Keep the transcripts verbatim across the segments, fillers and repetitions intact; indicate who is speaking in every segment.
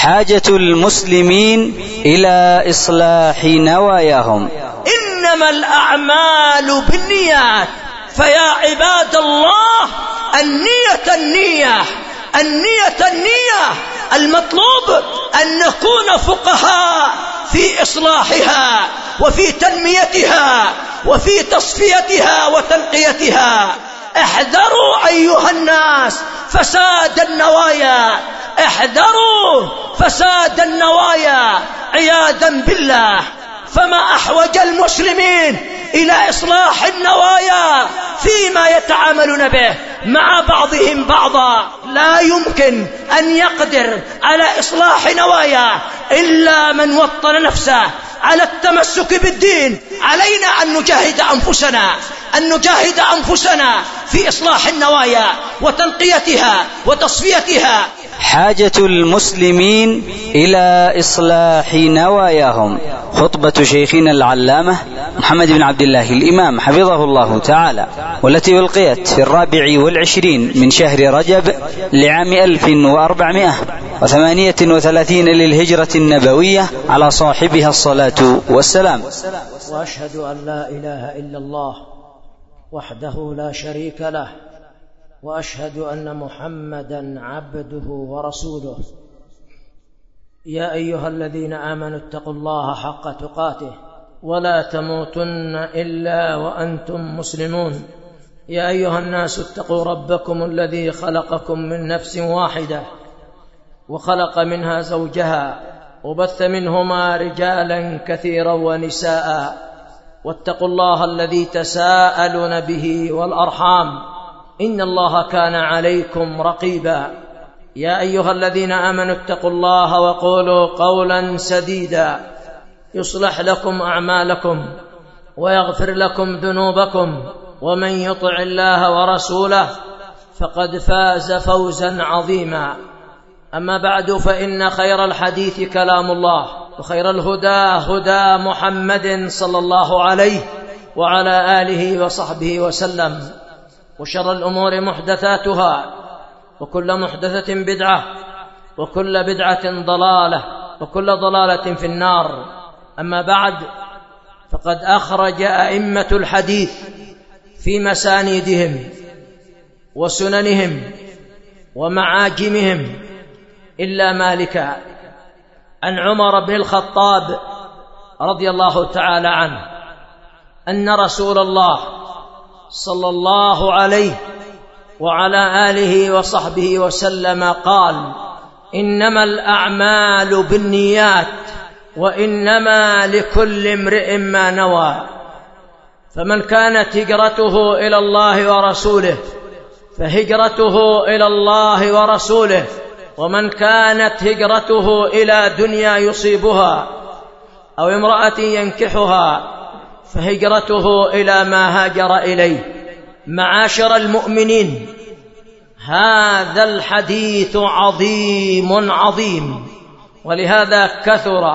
Speaker 1: حاجة المسلمين إلى إصلاح نواياهم.
Speaker 2: إنما الأعمال بالنيات، فيا عباد الله النية النية النية النية المطلوب أن نكون فقهاء في إصلاحها وفي تنميتها وفي تصفيتها وتنقيتها. احذروا أيها الناس فساد النوايا، احذروا فساد النوايا عياذا بالله. فما أحوج المسلمين إلى إصلاح النوايا فيما يتعاملون به مع بعضهم بعضا. لا يمكن أن يقدر على إصلاح نوايا إلا من وطن نفسه على التمسك بالدين. علينا أن نجاهد أنفسنا أن نجاهد أنفسنا في إصلاح النوايا وتنقيتها وتصفيتها.
Speaker 1: حاجة المسلمين إلى إصلاح نواياهم. خطبة شيخنا العلامة محمد بن عبد الله الإمام حفظه الله تعالى، والتي ألقيت في الرابع والعشرين من شهر رجب لعام ألف وأربعمائة وثمانية وثلاثين للهجرة النبوية، على صاحبها الصلاة والسلام.
Speaker 3: وأشهد أن لا إله إلا الله وحده لا شريك له، وأشهد أن محمدا عبده ورسوله. يا أيها الذين آمنوا اتقوا الله حق تقاته ولا تموتن إلا وأنتم مسلمون. يا أيها الناس اتقوا ربكم الذي خلقكم من نفس واحدة وخلق منها زوجها وبث منهما رجالا كثيرا ونساء، واتقوا الله الذي تساءلون به والأرحام إن الله كان عليكم رقيبا. يا أيها الذين آمنوا اتقوا الله وقولوا قولا سديدا يصلح لكم أعمالكم ويغفر لكم ذنوبكم، ومن يطع الله ورسوله فقد فاز فوزا عظيما. أما بعد، فإن خير الحديث كلام الله، وخير الهدى هدى محمد صلى الله عليه وعلى آله وصحبه وسلم، وشر الأمور محدثاتها، وكل محدثة بدعة، وكل بدعة ضلالة، وكل ضلالة في النار. أما بعد، فقد أخرج أئمة الحديث في مسانيدهم وسننهم ومعاجمهم إلا مالكا عن عمر بن الخطاب رضي الله تعالى عنه أن رسول الله صلى الله عليه وعلى آله وصحبه وسلم قال: إنما الأعمال بالنيات وإنما لكل امرئ ما نوى، فمن كانت هجرته إلى الله ورسوله فهجرته إلى الله ورسوله، ومن كانت هجرته إلى دنيا يصيبها أو امرأة ينكحها فهجرته إلى ما هاجر إليه. معاشر المؤمنين، هذا الحديث عظيم عظيم، ولهذا كثر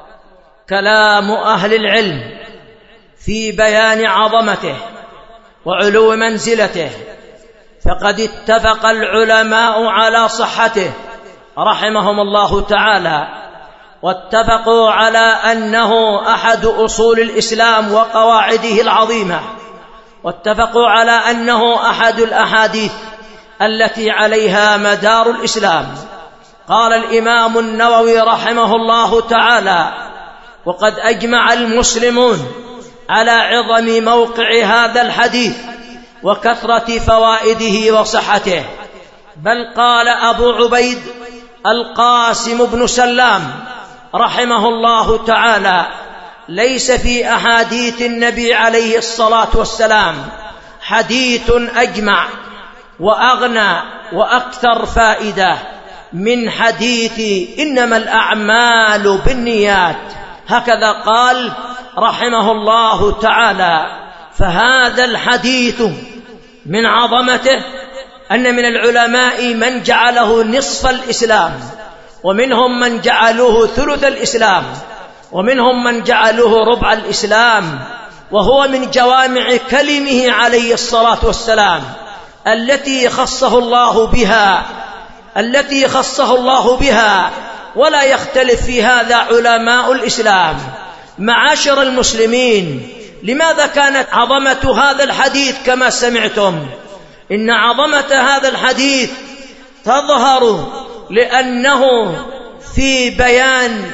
Speaker 3: كلام أهل العلم في بيان عظمته وعلو منزلته، فقد اتفق العلماء على صحته رحمهم الله تعالى، واتفقوا على أنه أحد أصول الإسلام وقواعده العظيمة، واتفقوا على أنه أحد الأحاديث التي عليها مدار الإسلام. قال الإمام النووي رحمه الله تعالى: وقد أجمع المسلمون على عظم موقع هذا الحديث وكثرة فوائده وصحته. بل قال أبو عبيد القاسم بن سلام رحمه الله تعالى: ليس في أحاديث النبي عليه الصلاة والسلام حديث أجمع وأغنى وأكثر فائدة من حديث إنما الأعمال بالنيات. هكذا قال رحمه الله تعالى. فهذا الحديث من عظمته أن من العلماء من جعله نصف الإسلام، ومنهم من جعلوه ثلث الإسلام، ومنهم من جعلوه ربع الإسلام، وهو من جوامع كلمه عليه الصلاة والسلام التي خصه الله بها التي خصه الله بها ولا يختلف في هذا علماء الإسلام. معاشر المسلمين، لماذا كانت عظمة هذا الحديث كما سمعتم؟ إن عظمة هذا الحديث تظهر لأنه في بيان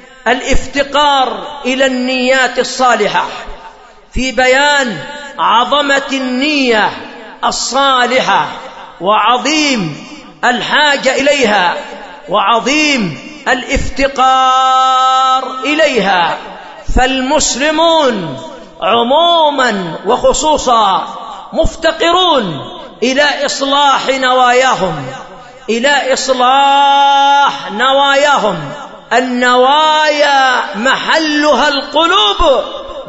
Speaker 3: الافتقار إلى النيات الصالحة، في بيان عظمة النية الصالحة وعظيم الحاجة إليها وعظيم الافتقار إليها. فالمسلمون عموما وخصوصا مفتقرون إلى إصلاح نواياهم، إلى إصلاح نواياهم. النوايا محلها القلوب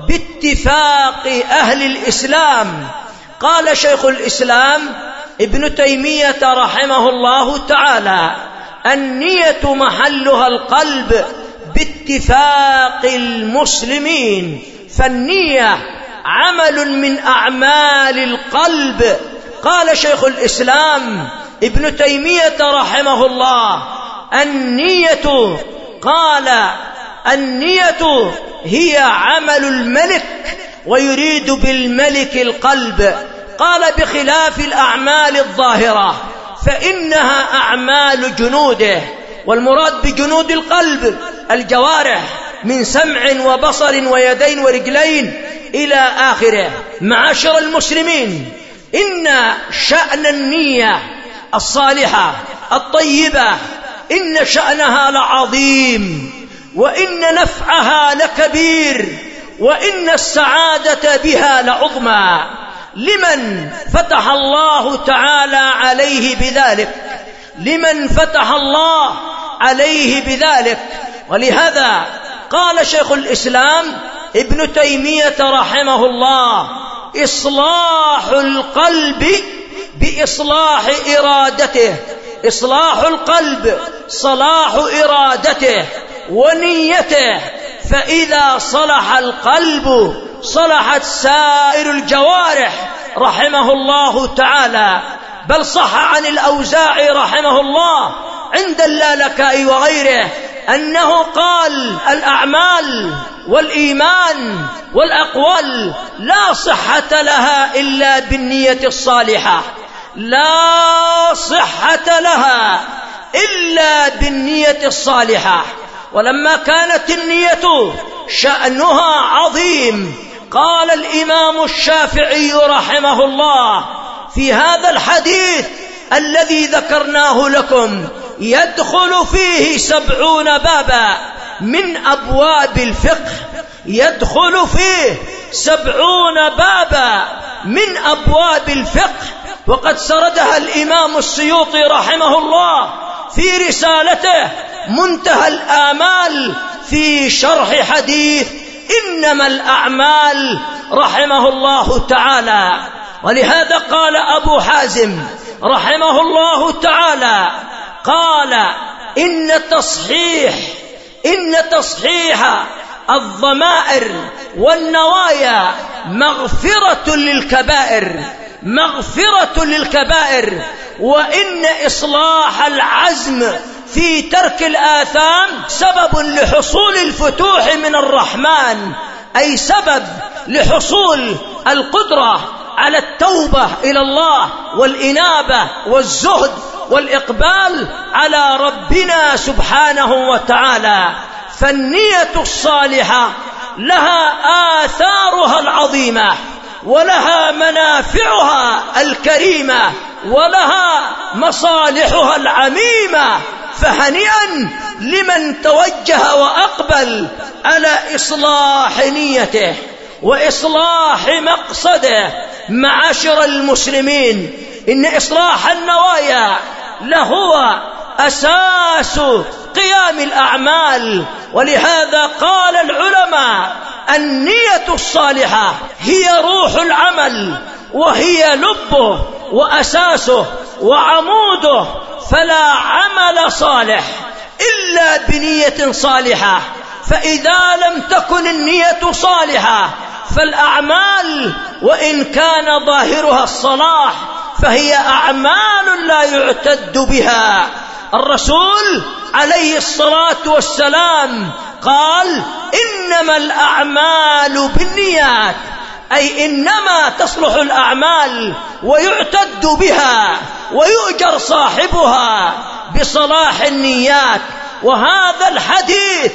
Speaker 3: باتفاق أهل الإسلام. قال شيخ الإسلام ابن تيمية رحمه الله تعالى: النية محلها القلب باتفاق المسلمين. فالنية عمل من أعمال القلب. قال شيخ الإسلام ابن تيمية رحمه الله: النية قال النية هي عمل الملك، ويريد بالملك القلب. قال: بخلاف الأعمال الظاهرة فإنها أعمال جنوده، والمراد بجنود القلب الجوارح من سمع وبصر ويدين ورجلين إلى آخره. معاشر المسلمين، إن شأن النية الصالحة الطيبة إن شأنها لعظيم، وإن نفعها لكبير، وإن السعادة بها لعظمى لمن فتح الله تعالى عليه بذلك، لمن فتح الله عليه بذلك. ولهذا قال شيخ الإسلام ابن تيمية رحمه الله: إصلاح القلب بإصلاح إرادته. إصلاح القلب صلاح إرادته ونيته، فإذا صلح القلب صلحت سائر الجوارح رحمه الله تعالى. بل صح عن الأوزاعي رحمه الله عند اللالكائي وغيره أنه قال: الأعمال والإيمان والأقوال لا صحة لها إلا بالنية الصالحة، لا صحة لها إلا بالنية الصالحة. ولما كانت النية شأنها عظيم، قال الإمام الشافعي رحمه الله في هذا الحديث الذي ذكرناه لكم: يدخل فيه سبعون بابا من أبواب الفقه، يدخل فيه سبعون بابا من أبواب الفقه. وقد سردها الإمام السيوطي رحمه الله في رسالته منتهى الآمال في شرح حديث إنما الأعمال رحمه الله تعالى. ولهذا قال أبو حازم رحمه الله تعالى: قال: إن تصحيح إن تصحيح الضمائر والنوايا مغفرة للكبائر، مغفرة للكبائر. وإن إصلاح العزم في ترك الآثام سبب لحصول الفتوح من الرحمن، أي سبب لحصول القدرة على التوبة إلى الله والإنابة والزهد والإقبال على ربنا سبحانه وتعالى. فالنية الصالحة لها آثارها العظيمة، ولها منافعها الكريمة، ولها مصالحها العميمة. فهنيئا لمن توجه وأقبل على إصلاح نيته وإصلاح مقصده. معاشر المسلمين، إن إصلاح النوايا لهو أساس قيام الأعمال. ولهذا قال العلماء: النية الصالحة هي روح العمل، وهي لبه وأساسه وعموده. فلا عمل صالح إلا بنية صالحة. فإذا لم تكن النية صالحة فالأعمال وإن كان ظاهرها الصلاح فهي أعمال لا يعتد بها. الرسول عليه الصلاة والسلام قال إنما الأعمال بالنيات، أي إنما تصلح الأعمال ويعتد بها ويؤجر صاحبها بصلاح النيات. وهذا الحديث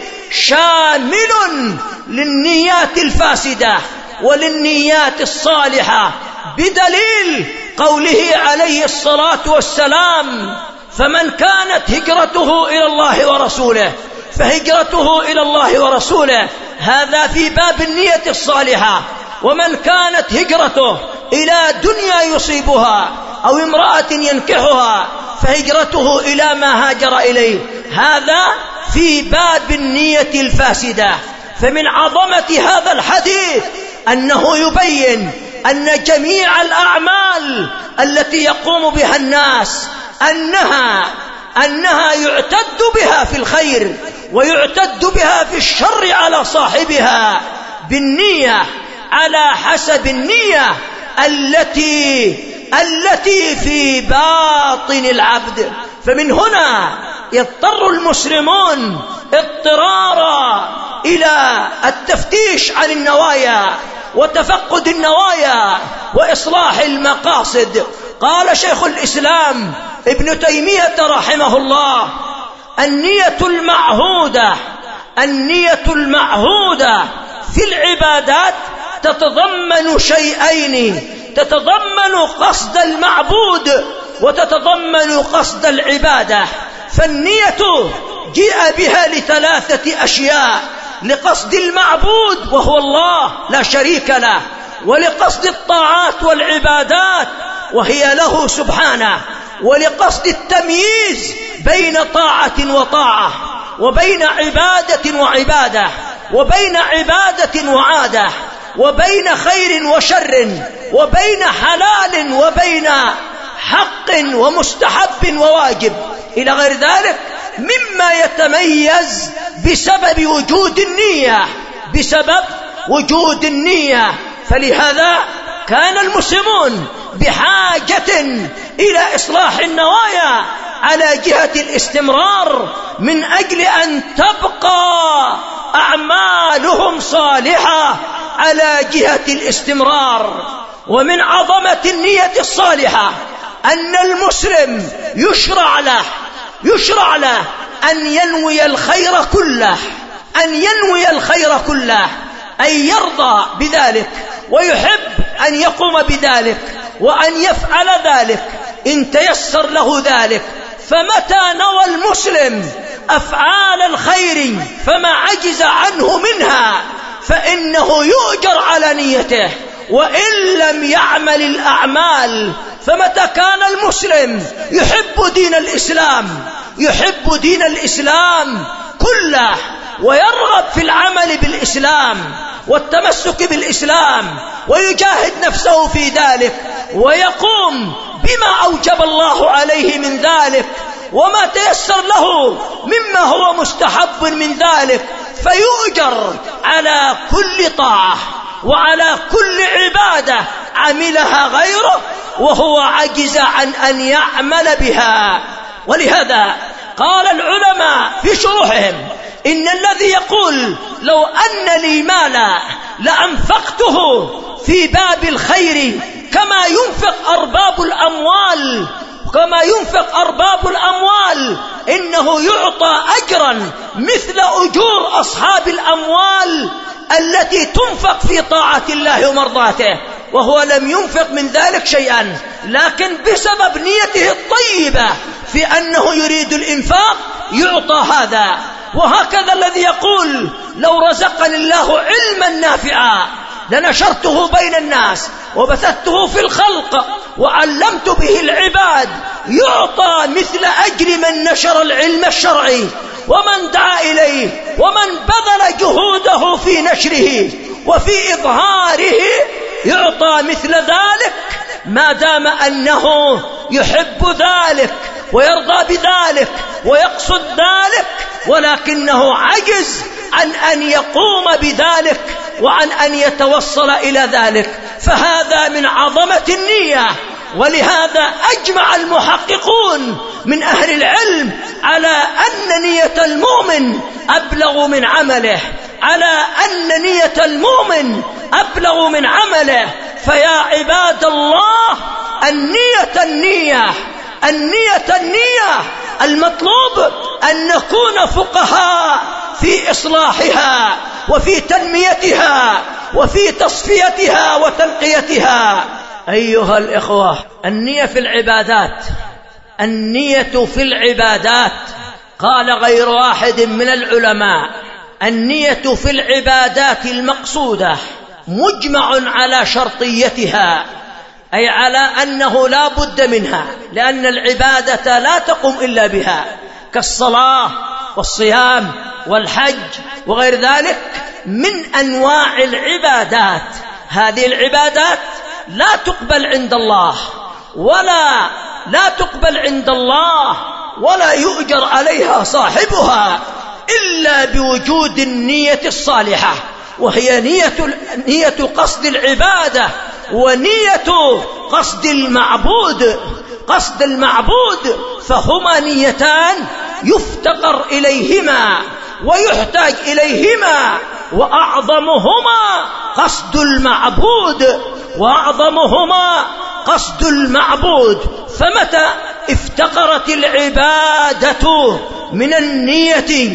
Speaker 3: شامل للنيات الفاسدة وللنيات الصالحة، بدليل قوله عليه الصلاة والسلام فمن كانت هجرته إلى الله ورسوله فهجرته إلى الله ورسوله، هذا في باب النية الصالحة. ومن كانت هجرته إلى دنيا يصيبها أو امرأة ينكحها فهجرته إلى ما هاجر إليه، هذا في باب النية الفاسدة. فمن عظمة هذا الحديث أنه يبين أن جميع الأعمال التي يقوم بها الناس أنها أنها يعتد بها في الخير ويعتد بها في الشر على صاحبها بالنية، على حسب النية التي التي في باطن العبد. فمن هنا يضطر المسلمون اضطرارا إلى التفتيش عن النوايا وتفقد النوايا وإصلاح المقاصد. قال شيخ الإسلام ابن تيمية رحمه الله النية المعهودة النية المعهودة في العبادات تتضمن شيئين، تتضمن قصد المعبود وتتضمن قصد العبادة. فالنية جيء بها لثلاثة أشياء: لقصد المعبود وهو الله لا شريك له، ولقصد الطاعات والعبادات وهي له سبحانه، ولقصد التمييز بين طاعة وطاعة، وبين عبادة وعبادة، وبين عبادة وعادة، وبين خير وشر، وبين حلال وبين حق ومستحب وواجب إلى غير ذلك مما يتميز بسبب وجود النية بسبب وجود النية. فلهذا كان المسلمون بحاجة إلى إصلاح النوايا على جهة الاستمرار من أجل أن تبقى أعمالهم صالحة على جهة الاستمرار. ومن عظمة النية الصالحة أن المسلم يشرع له يشرع له أن ينوي الخير كله أن ينوي الخير كله أن يرضى بذلك ويحب أن يقوم بذلك وأن يفعل ذلك إن تيسر له ذلك. فمتى نوى المسلم أفعال الخير فما عجز عنه منها فإنه يؤجر على نيته، وإن لم يعمل الأعمال. فمتى كان المسلم يحب دين الإسلام يحب دين الإسلام كله ويرغب في العمل بالإسلام والتمسك بالإسلام ويجاهد نفسه في ذلك ويقوم بما أوجب الله عليه من ذلك وما تيسر له مما هو مستحب من ذلك، فيؤجر على كل طاعة وعلى كل عبادة عملها غيره وهو عجز عن أن يعمل بها. ولهذا قال العلماء في شروحهم إن الذي يقول لو أن لي مالا لأنفقته في باب الخير كما ينفق أرباب الأموال كما ينفق أرباب الأموال إنه يعطى أجرا مثل أجور أصحاب الأموال التي تنفق في طاعة الله ومرضاته، وهو لم ينفق من ذلك شيئا، لكن بسبب نيته الطيبة في أنه يريد الإنفاق يعطى هذا. وهكذا الذي يقول لو رزقني الله علما نافعا لنشرته بين الناس وبثته في الخلق وعلمت به العباد يعطى مثل أجر من نشر العلم الشرعي ومن دعا إليه ومن بذل جهوده في نشره وفي إظهاره يعطى مثل ذلك ما دام أنه يحب ذلك ويرضى بذلك ويقصد ذلك، ولكنه عجز عن أن يقوم بذلك وعن أن يتوصل إلى ذلك. فهذا من عظمة النية. ولهذا أجمع المحققون من أهل العلم
Speaker 2: على أن نية المؤمن أبلغ من عمله، على أن نية المؤمن أبلغ من عمله. فيا عباد الله، النية النية النية النية المطلوب أن نكون فقهاء في إصلاحها وفي تنميتها وفي تصفيتها وتنقيتها. أيها الإخوة، النية في العبادات النية في العبادات قال غير واحد من العلماء: النية في العبادات المقصودة مجمع على شرطيتها، أي على أنه لا بد منها، لأن العبادة لا تقوم إلا بها، كالصلاة والصيام والحج وغير ذلك من أنواع العبادات. هذه العبادات لا تقبل عند الله ولا لا تقبل عند الله ولا يؤجر عليها صاحبها إلا بوجود النية الصالحة، وهي نية نية قصد العبادة ونية قصد المعبود. قصد المعبود فهما نيتان يفتقر إليهما ويحتاج إليهما، وأعظمهما قصد المعبود وأعظمهما قصد المعبود. فمتى افتقرت العبادة من النية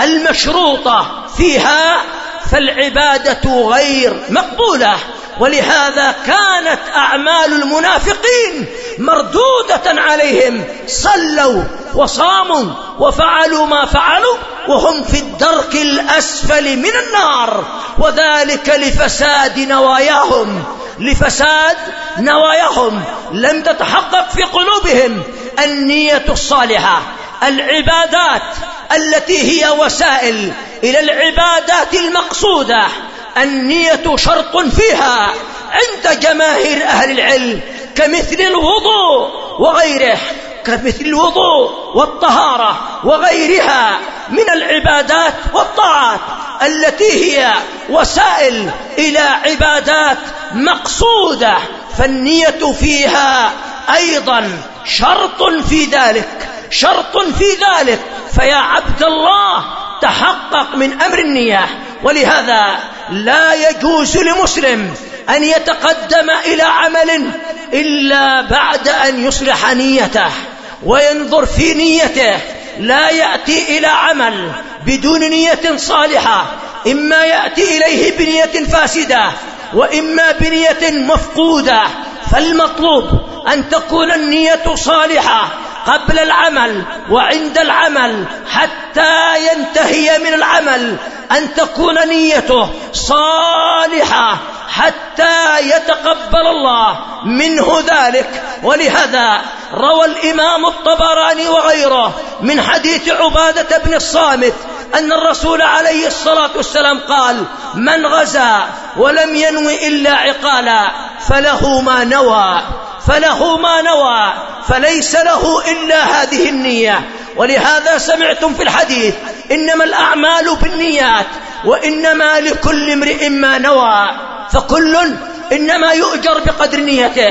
Speaker 2: المشروطة فيها فالعبادة غير مقبولة. ولهذا كانت أعمال المنافقين مردودة عليهم، صلوا وصاموا وفعلوا ما فعلوا وهم في الدرك الأسفل من النار، وذلك لفساد نواياهم لفساد نواياهم لم تتحقق في قلوبهم النية الصالحة. العبادات التي هي وسائل إلى العبادات المقصودة النية شرط فيها عند جماهير أهل العلم، كمثل الوضوء وغيره كمثل الوضوء والطهارة وغيرها من العبادات والطاعات التي هي وسائل إلى عبادات مقصودة، فالنية فيها أيضا شرط في ذلك شرط في ذلك فيا عبد الله تحقق من أمر النية. ولهذا لا يجوز لمسلم أن يتقدم إلى عمل إلا بعد أن يصلح نيته وينظر في نيته. لا يأتي إلى عمل بدون نية صالحة، إما يأتي إليه بنية فاسدة وإما بنية مفقودة. فالمطلوب أن تكون النية صالحة قبل العمل وعند العمل، حتى ينتهي من العمل أن تكون نيته صالحة حتى يتقبل الله منه ذلك. ولهذا روى الإمام الطبراني وغيره من حديث عبادة بن الصامت أن الرسول عليه الصلاة والسلام قال: من غزا ولم ينوي إلا عقالا فله ما نوى فله ما نوى فليس له إلا هذه النية. ولهذا سمعتم في الحديث: إنما الأعمال بالنيات وإنما لكل امرئ ما نوى، فكل إنما يؤجر بقدر نيته،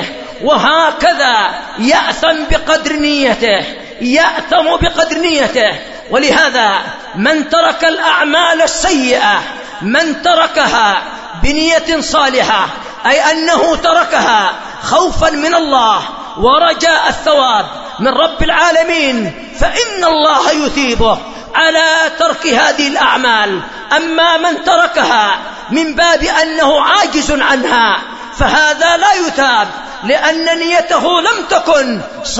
Speaker 2: وهكذا يأثم بقدر نيته يأثم بقدر نيته. ولهذا من ترك الأعمال السيئة من تركها بنية صالحة، أي أنه تركها خوفا من الله ورجاء الثواب من رب العالمين، فإن الله يثيبه على ترك هذه الأعمال. أما من تركها من باب أنه عاجز عنها فهذا لا يثاب، لأن نيته لم تكن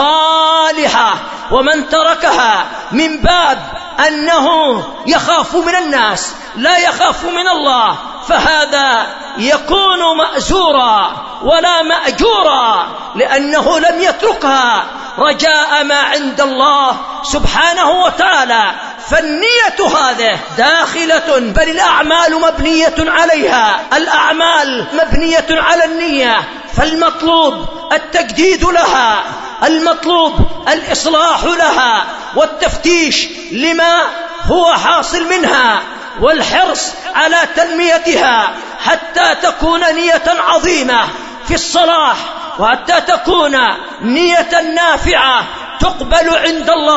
Speaker 2: صالحة. ومن تركها من باب أنه يخاف من الناس لا يخاف من الله فهذا يكون مأزورا ولا مأجورا، لأنه لم يتركها رجاء ما عند الله سبحانه وتعالى. فالنية هذه داخلة، بل الأعمال مبنية عليها، الأعمال مبنية على النية، فالمطلوب التجديد لها، المطلوب الإصلاح لها والتفتيش لما هو حاصل منها والحرص على تنميتها حتى تكون نية عظيمة في الصلاح، وحتى تكون نية نافعة تقبل عند الله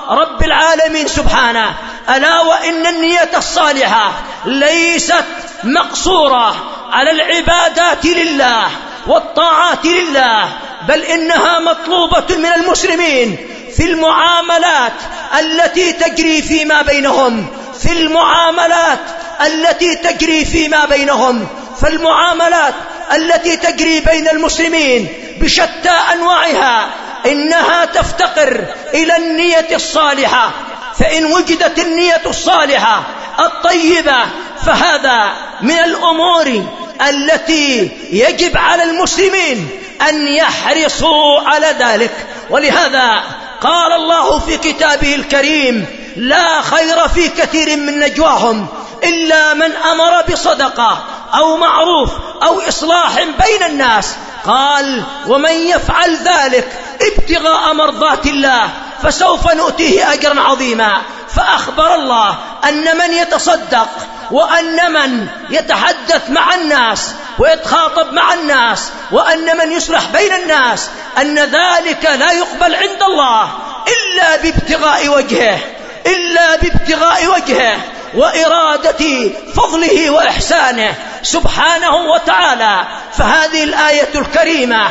Speaker 2: رب العالمين سبحانه. ألا وإن النية الصالحة ليست مقصورة على العبادات لله والطاعات لله، بل إنها مطلوبة من المسلمين في المعاملات التي تجري فيما بينهم في المعاملات التي تجري فيما بينهم فالمعاملات التي تجري بين المسلمين بشتى أنواعها إنها تفتقر إلى النية الصالحة. فإن وجدت النية الصالحة الطيبة فهذا من الأمور التي يجب على المسلمين أن يحرصوا على ذلك. ولهذا قال الله في كتابه الكريم: لا خير في كثير من نجواهم إلا من أمر بصدقة أو معروف أو إصلاح بين الناس. قال: ومن يفعل ذلك ابتغاء مرضات الله فسوف نؤتيه أجرا عظيما. فأخبر الله أن من يتصدق وأن من يتحدث مع الناس ويتخاطب مع الناس وأن من يصلح بين الناس أن ذلك لا يقبل عند الله إلا بابتغاء وجهه إلا بابتغاء وجهه وإرادة فضله وإحسانه سبحانه وتعالى. فهذه الآية الكريمة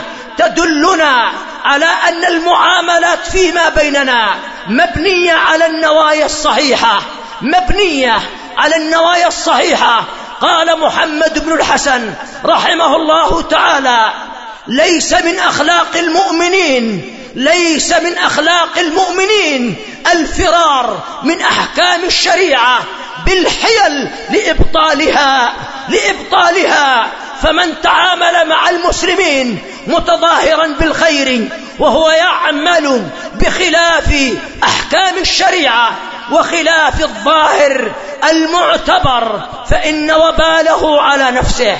Speaker 2: تدلنا على أن المعاملات فيما بيننا مبنية على النوايا الصحيحة مبنية على النوايا الصحيحة. قال محمد بن الحسن رحمه الله تعالى: ليس من أخلاق المؤمنين ليس من أخلاق المؤمنين الفرار من أحكام الشريعة بالحيل لإبطالها لإبطالها فمن تعامل مع المسلمين متظاهرا بالخير وهو يعمل بخلاف أحكام الشريعة وخلاف الظاهر المعتبر فإن وباله على نفسه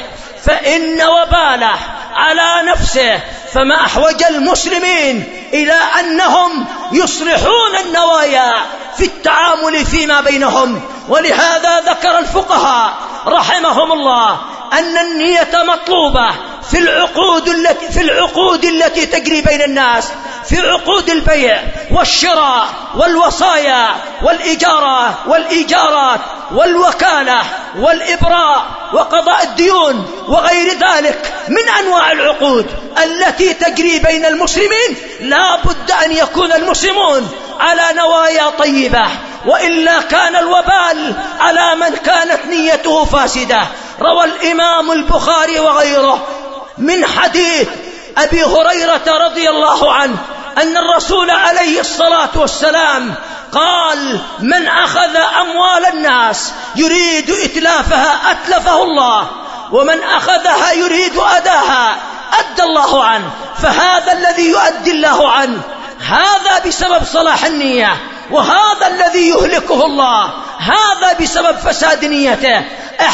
Speaker 2: فإن وباله على نفسه. فما أحوج المسلمين إلى أنهم يصلحون النوايا في التعامل فيما بينهم. ولهذا ذكر الفقهاء رحمهم الله أن النية مطلوبة في العقود التي في العقود التي تجري بين الناس، في عقود البيع والشراء والوصايا والإجارة والإيجارات والوكالة والإبراء وقضاء الديون وغير ذلك من أنواع العقود التي تجري بين المسلمين. لا بد أن يكون المسلمون على نوايا طيبة، وإلا كان الوبال على من كانت نيته فاسدة. روى الإمام البخاري وغيره من حديث أبي هريرة رضي الله عنه أن الرسول عليه الصلاة والسلام قال: من أخذ أموال الناس يريد إتلافها أتلفه الله، ومن أخذها يريد أداها أدى الله عنه. فهذا الذي يؤدي الله عنه هذا بسبب صلاح النية، وهذا الذي يهلكه الله هذا بسبب فساد نيته.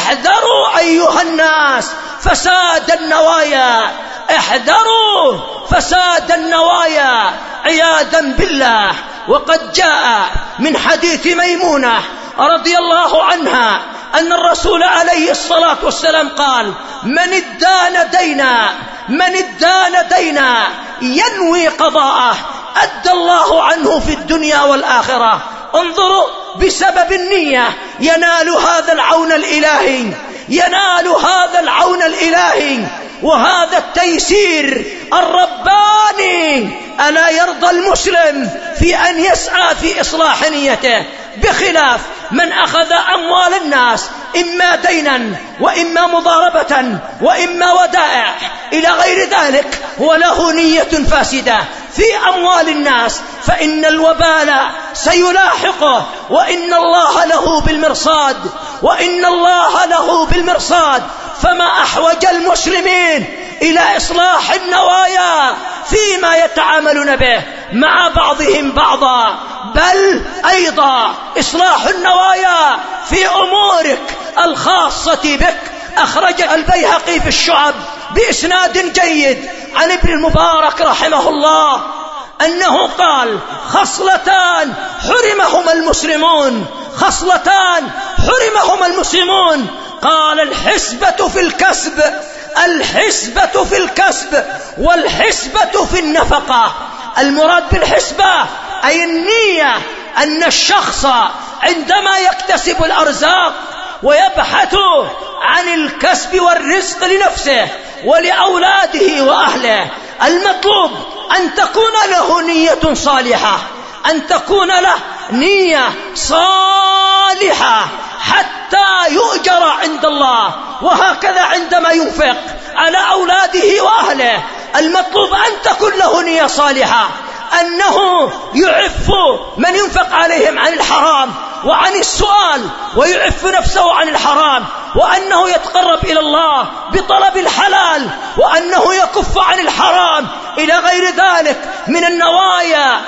Speaker 2: احذروا أيها الناس فساد النوايا احذروا فساد النوايا عياذا بالله. وقد جاء من حديث ميمونة رضي الله عنها أن الرسول عليه الصلاة والسلام قال: من ادان دينا من ادان دينا ينوي قضاءه أدى الله عنه في الدنيا والآخرة. انظروا، بسبب النية ينال هذا العون الإلهي ينال هذا العون الإلهي وهذا التيسير الرباني. ألا يرضى المسلم في أن يسعى في إصلاح نيته، بخلاف من أخذ أموال الناس إما دينا وإما مضاربة وإما ودائع إلى غير ذلك وله نية فاسدة في أموال الناس، فإن الوبال سيلاحقه وإن الله له بالمرصاد وإن الله له بالمرصاد. فما أحوج المسلمين إلى إصلاح النوايا فيما يتعاملون به مع بعضهم بعضا، بل أيضا إصلاح النوايا في أمورك الخاصة بك. أخرج البيهقي في الشعب بإسناد جيد عن ابن المبارك رحمه الله أنه قال: خصلتان حرمهما المسلمون خصلتان حرمهما المسلمون. قال: الحسبة في الكسب الحسبة في الكسب والحسبة في النفقة. المراد بالحسبة أي النية
Speaker 3: أن الشخص عندما يكتسب الأرزاق ويبحث عن الكسب والرزق لنفسه ولأولاده وأهله، المطلوب أن تكون له نية صالحة، أن تكون له نية صالحة حتى يؤجر عند الله. وهكذا عندما ينفق على أولاده وأهله المطلوب أن تكون له نية صالحة، أنه يعف من ينفق عليهم عن الحرام وعن السؤال، ويعف نفسه عن الحرام، وأنه يتقرب إلى الله بطلب الحلال، وأنه يكف عن الحرام إلى غير ذلك من النوايا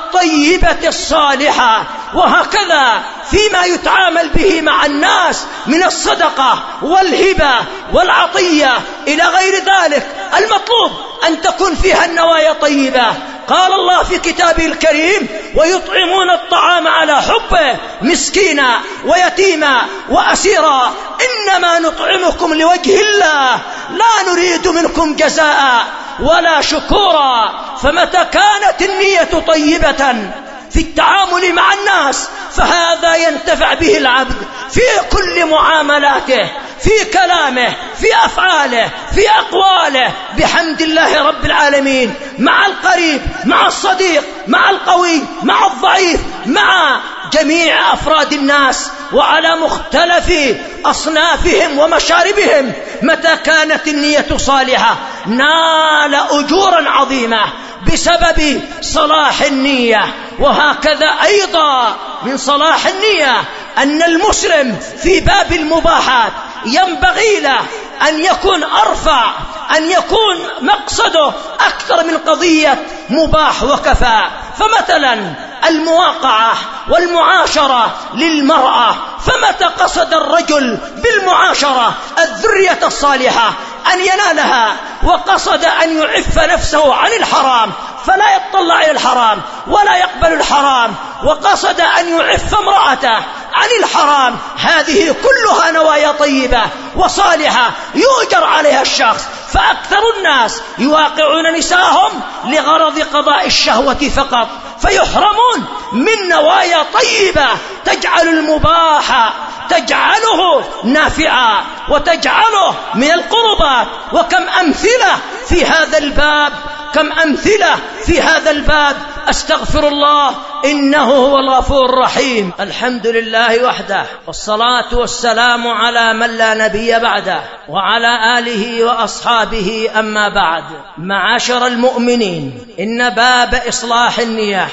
Speaker 3: الطيبة الصالحة. وهكذا فيما يتعامل به مع الناس من الصدقة والهبة والعطية إلى غير ذلك المطلوب أن تكون فيها النوايا طيبة. قال الله في كتابه الكريم: ويطعمون الطعام على حبه مسكينا ويتيما وأسيرا إنما نطعمكم لوجه الله لا نريد منكم جزاء ولا شكورا. فمتى كانت النية طيبة في التعامل مع الناس فهذا ينتفع به العبد في كل معاملاته، في كلامه، في أفعاله، في أقواله، بحمد الله رب العالمين، مع القريب، مع الصديق، مع القوي، مع الضعيف، مع جميع أفراد الناس وعلى مختلف أصنافهم ومشاربهم. متى كانت النية صالحة نال أجورا عظيمة بسبب صلاح النية. وهكذا أيضا من صلاح النية أن المسلم في باب المباحات ينبغي له أن يكون أرفع، أن يكون مقصده أكثر من قضية مباح وكفى. فمثلا المواقعة والمعاشرة للمرأة، فمتى قصد الرجل بالمعاشرة الذرية الصالحة أن ينالها وقصد أن يعف نفسه عن الحرام فلا يطلع إلى الحرام ولا يقبل الحرام، وقصد أن يعف امرأته عن الحرام، هذه كلها نوايا طيبة وصالحة يؤجر عليها الشخص. فأكثر الناس يواقعون نساءهم لغرض قضاء الشهوة فقط، فيحرمون من نوايا طيبة تجعل المباح تجعله نافعا وتجعله من القربات. وكم أمثلة في هذا الباب، كم أمثلة في هذا الباب. أستغفر الله إنه هو الغفور الرحيم. الحمد لله وحده، والصلاة والسلام على من لا نبي بعده وعلى آله وأصحابه. أما بعد، معاشر المؤمنين، إن باب إصلاح النية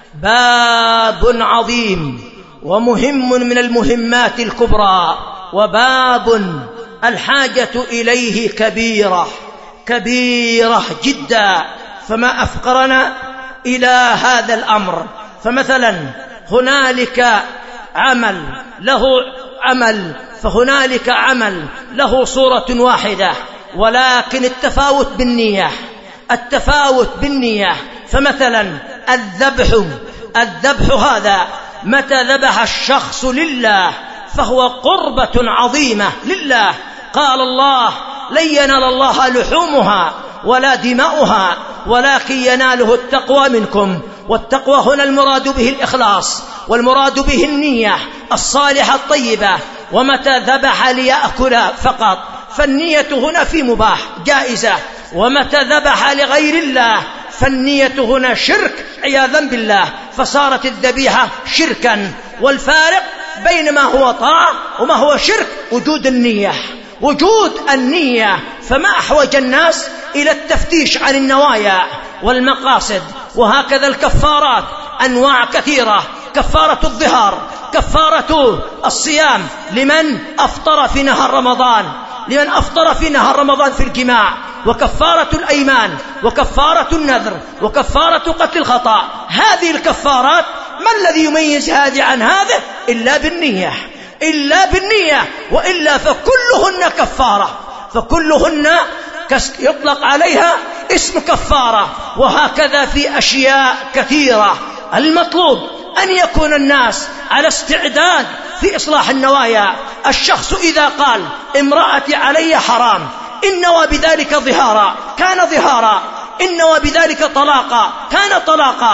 Speaker 3: باب عظيم ومهم من المهمات الكبرى، وباب الحاجة إليه كبيرة كبيرة جدا. فما أفقرنا إلى هذا الأمر. فمثلا هنالك عمل له عمل فهنالك عمل له صورة واحدة، ولكن التفاوت بالنية، التفاوت بالنية. فمثلا الذبح الذبح هذا متى ذبح الشخص لله فهو قربة عظيمة لله. قال الله: لن ينال الله لحومها ولا دماؤها ولكن يناله التقوى منكم. والتقوى هنا المراد به الإخلاص، والمراد به النية الصالحة الطيبة. ومتى ذبح ليأكل فقط فالنية هنا في مباح جائزة، ومتى ذبح لغير الله فالنية هنا شرك عياذا بالله، فصارت الذبيحة شركا. والفارق بين ما هو طاعة وما هو شرك وجود النية، وجود النية. فما أحوج الناس إلى التفتيش عن النوايا والمقاصد. وهكذا الكفارات أنواع كثيرة: كفارة الظهار، كفارة الصيام لمن أفطر في نهار رمضان، لمن أفطر في نهار رمضان في الجماع، وكفارة الأيمان، وكفارة النذر، وكفارة قتل الخطأ. هذه الكفارات ما الذي يميز هذه عن هذا إلا بالنية، إلا بالنية، وإلا فكلهن كفارة، فكلهن يطلق عليها اسم كفارة. وهكذا في أشياء كثيرة. المطلوب أن يكون الناس على استعداد في إصلاح النوايا. الشخص إذا قال: امرأتي علي حرام، إن وبذلك ظهارا كان ظهارا، إن وبذلك طلاقا كان طلاقا،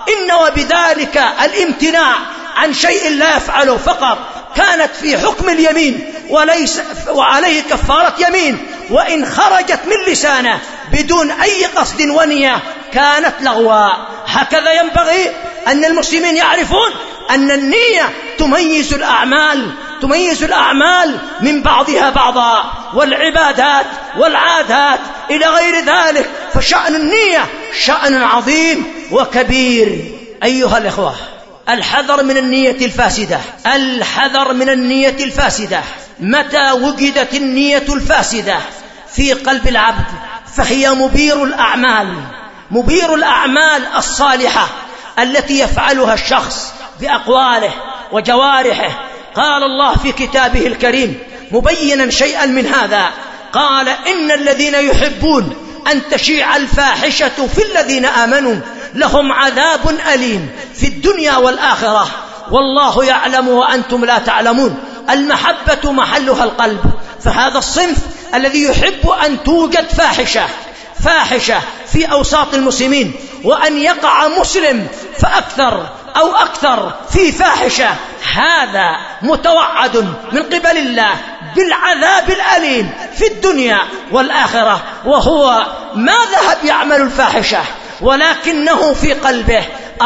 Speaker 2: إن وبذلك الامتناع عن شيء لا يفعله فقط كانت في حكم اليمين وليس وعليه كفارة يمين، وإن خرجت من لسانه بدون أي قصد ونية كانت لغوا. هكذا ينبغي أن المسلمين يعرفون أن النية تميز الأعمال تميز الأعمال من بعضها بعضا، والعبادات والعادات إلى غير ذلك، فشأن النية شأن عظيم وكبير. أيها الإخوة، الحذر من النية الفاسدة، الحذر من النية الفاسدة. متى وجدت النية الفاسدة في قلب العبد فهي مبير الأعمال مبير الأعمال الصالحة التي يفعلها الشخص بأقواله وجوارحه. قال الله في كتابه الكريم مبينا شيئا من هذا، قال إن الذين يحبون أن تشيع الفاحشة في الذين آمنوا لهم عذاب أليم في الدنيا والآخرة والله يعلم وأنتم لا تعلمون. المحبة محلها القلب، فهذا الصنف الذي يحب أن توجد فاحشة فاحشة في أوساط المسلمين، وأن يقع مسلم فأكثر أو أكثر في فاحشة، هذا متوعد من قبل الله بالعذاب الأليم في الدنيا والآخرة، وهو ما ذهب يعمل الفاحشة ولكنه في قلبه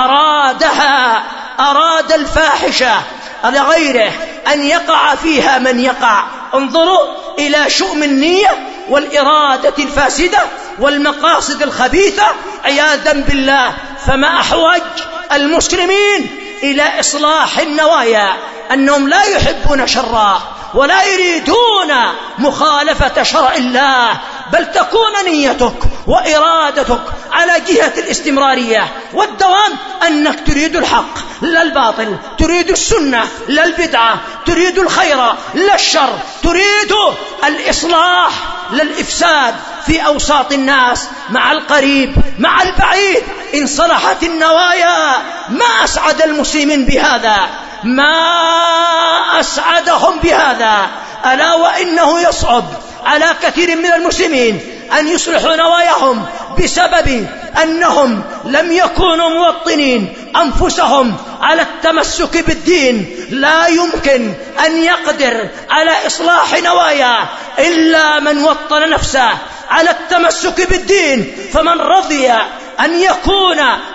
Speaker 2: أرادها أراد الفاحشة لغيره أن يقع فيها من يقع. انظروا إلى شؤم النية والإرادة الفاسدة والمقاصد الخبيثة عياذا بالله. فما أحوج المسلمين إلى إصلاح النوايا، أنهم لا يحبون شرا ولا يريدون مخالفة شرع الله، بل تكون نيتك وإرادتك على جهة الاستمرارية والدوام، أنك تريد الحق لا الباطل، تريد السنة لا البدعة، تريد الخير لا الشر، تريد الإصلاح لا الإفساد في أوساط الناس مع القريب مع البعيد. إن صلحت النوايا ما أسعد المسلمين بهذا، ما أسعدهم بهذا. ألا وإنه يصعب على كثير من المسلمين أن يصلحوا نواياهم بسبب أنهم لم يكونوا موطنين أنفسهم على التمسك بالدين. لا يمكن أن يقدر على إصلاح نوايا إلا من وطن نفسه على التمسك بالدين. فمن رضي أن يكون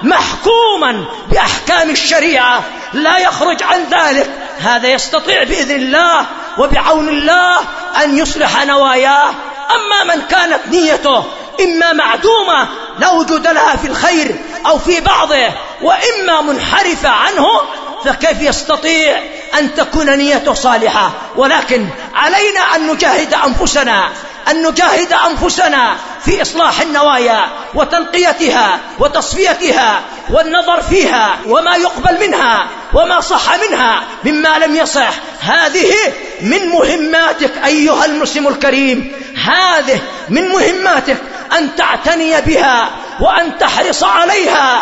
Speaker 2: محكوما بأحكام الشريعة لا يخرج عن ذلك، هذا يستطيع بإذن الله وبعون الله أن يصلح نواياه. أما من كانت نيته إما معدومة لا وجود لها في الخير أو في بعضه، وإما منحرفة عنه، فكيف يستطيع أن تكون نيته صالحة؟ ولكن علينا أن نجاهد أنفسنا أن نجاهد أنفسنا في إصلاح النوايا وتنقيتها وتصفيتها والنظر فيها وما يقبل منها وما صح منها مما لم يصح. هذه من مهماتك أيها المسلم الكريم، هذه من مهماتك أن تعتني بها وأن تحرص عليها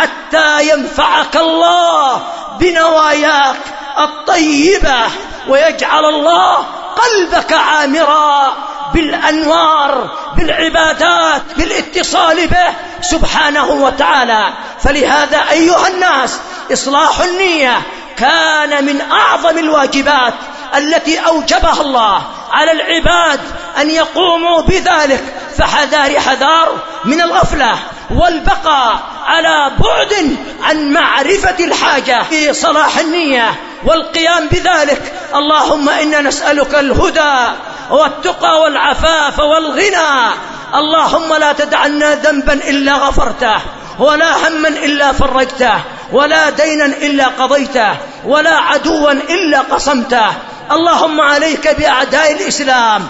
Speaker 2: حتى ينفعك الله بنواياك الطيبة، ويجعل الله قلبك عامرا بالأنوار بالعبادات بالاتصال به سبحانه وتعالى. فلهذا أيها الناس، إصلاح النية كان من أعظم الواجبات التي أوجبها الله على العباد أن يقوموا بذلك. فحذار حذار من الغفلة والبقاء على بعد عن معرفة الحاجة في صلاح النية والقيام بذلك. اللهم إنا نسألك الهدى والتقى والعفاف والغنى. اللهم لا تدع لنا ذنبا إلا غفرته، ولا هما إلا فرجته، ولا دينا إلا قضيته، ولا عدوا إلا قصمته. اللهم عليك بأعداء الإسلام،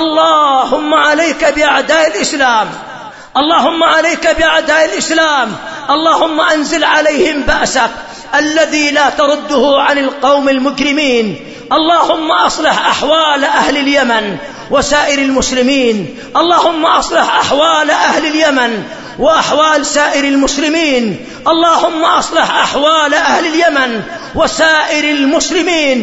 Speaker 2: اللهم عليك بأعداء الإسلام، اللهم عليك بأعداء الإسلام. اللهم أنزل عليهم بأسك الذي لا ترده عن القوم المجرمين. اللهم أصلح أحوال أهل اليمن وسائر المسلمين. اللهم أصلح أحوال أهل اليمن وأحوال سائر المسلمين. اللهم أصلح أحوال أهل اليمن وسائر المسلمين.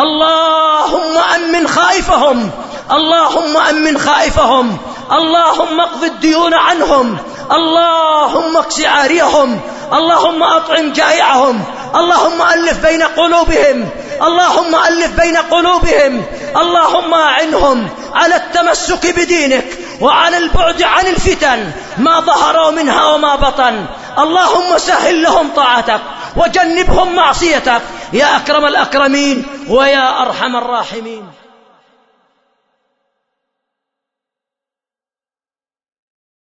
Speaker 2: اللهم أمن خائفهم، اللهم أمن خائفهم، اللهم اقض الديون عنهم، اللهم اكس عاريهم، اللهم أطعم جائعهم، اللهم ألف بين قلوبهم، اللهم ألف بين قلوبهم، اللهم أعنهم على التمسك بدينك وعلى البعد عن الفتن ما ظهر منها وما بطن. اللهم سهل لهم طاعتك وجنبهم معصيتك يا أكرم الأكرمين ويا أرحم الراحمين.